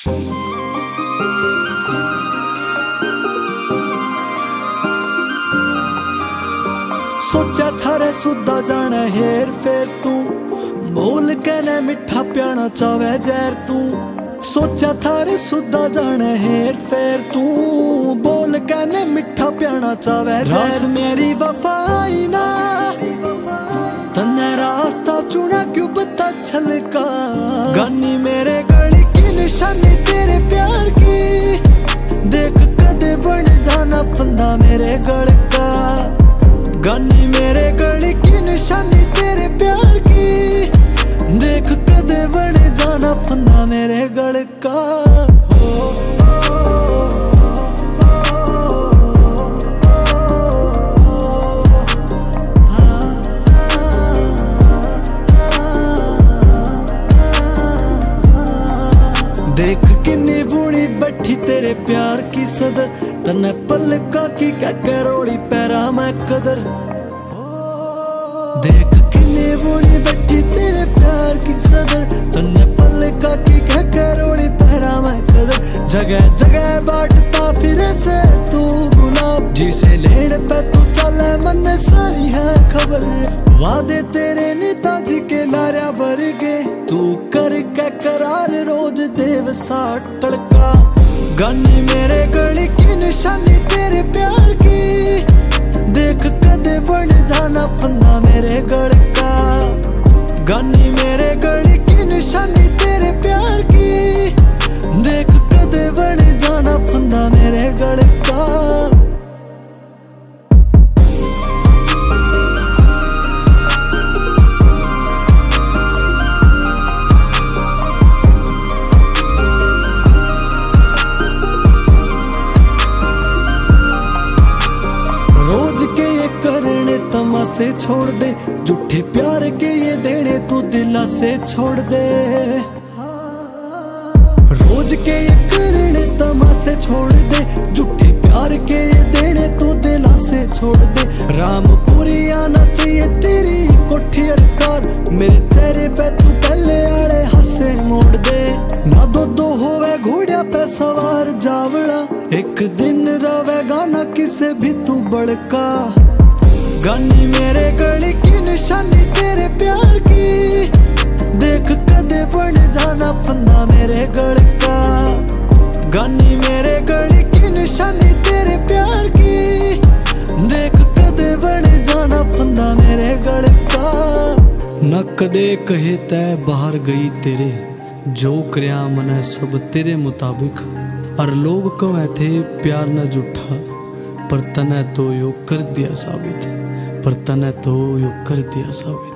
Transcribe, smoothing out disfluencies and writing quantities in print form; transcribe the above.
सोचा थारे सुधा जाना हेर फेर तू बोल के न मिठा प्याना चावे जहर तू। सोचा थारे सुधा जाना हेर फेर तू बोल के न मिठा प्याना चावे रस मेरी वफाई ना तन्ने रास्ता चुना क्यों पता छलका। गानी मेरे गली की निशानी तेरे प्यार की देख कदे बन जाना फंदा मेरे गल का। गानी मेरे गली की निशानी तेरे प्यार की देख कदे बन जाना फंदा मेरे गल का। देख किन्नी बूढ़ी बैठी तेरे प्यार की सदर तन्ने पलका की क्या करोड़ी पैरा मैं कदर। देख किन्नी बूढ़ी बैठी तेरे प्यार की सदर तन्ने पलका की क्या करोड़ी पैरा मैं कदर। जगह जगह बांटता फिरे से तू गुलाब जिसे लेन पे तू चले मन सारी है खबर। वादे तेरे नेताजी के लारिया भर गए तू कर के करार रोज देव सा टड़का। गानी मेरे गली की निशानी तेरे प्यार की देख कदे बन जाना फंदा मेरे गल का। गानी मेरे गली की निशानी तेरे प्यार की देख कदे बन जाना फंदा मेरे गल का। रोज के ये करने तमाशे छोड़ दे झूठे प्यार के ये देने तू दिला से छोड़ दे। रोज के ये करने तमाशे छोड़ दे झूठे प्यार के ये देने तू दिला से छोड़ दे। रामपुरी आना चाहिए तेरी कोठी अरकार मेरे चेहरे पे तू पहले आले हंसे मोड़ दे। ना दो होवे घोड़िया पे सवार जावड़ा एक दिन रवेगा ना किसे भी तू बड़का। गानी मेरे गली की निशानी तेरे प्यार की देख कदे बन जाना फंदा मेरे गल का। गानी मेरे गली की निशानी तेरे प्यार की देख कदे बन जाना फंदा मेरे गल का। न कदे कहे तै बाहर गई तेरे जो करया मने सब तेरे मुताबिक। और लोग कहे थे प्यार न झूठा पर तने तो यो कर दिया साबित। पर तने तो यो कर दिया साबित।